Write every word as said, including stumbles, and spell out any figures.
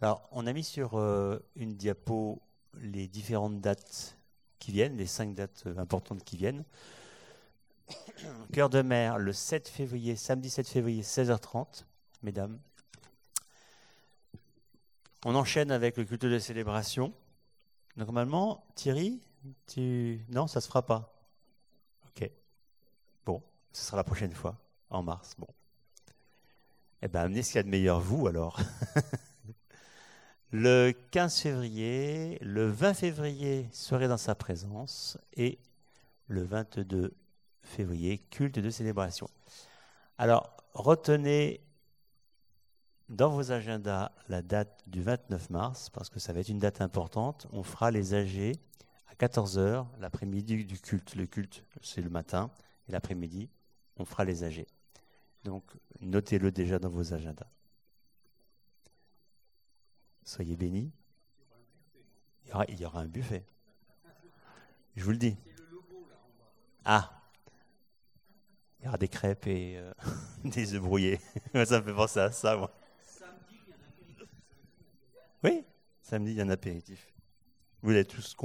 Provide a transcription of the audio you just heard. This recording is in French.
Alors, on a mis sur euh, une diapo les différentes dates qui viennent, les cinq dates euh, importantes qui viennent. Cœur de mer, le sept février, samedi sept février, seize heures trente, mesdames. On enchaîne avec le culte de célébration. Normalement, Thierry, tu... non, ça ne se fera pas. Ok. Bon, ce sera la prochaine fois, en mars. Bon. Eh bien, amenez ce qu'il y a de meilleur, vous, alors. Le quinze février, le vingt février, soirée dans sa présence, et le vingt-deux février, culte de célébration. Alors, retenez dans vos agendas la date du vingt-neuf mars, parce que ça va être une date importante. On fera les A G à quatorze heures, l'après-midi du culte. Le culte, c'est le matin, et l'après-midi, on fera les A G. Donc, notez-le déjà dans vos agendas. Soyez bénis. Il y aura, il y aura un buffet. Je vous le dis. Ah, il y aura des crêpes et euh, des œufs brouillés. Ça me fait penser à ça, moi. Oui, samedi, il y a un apéritif. Vous l'avez tous compris ?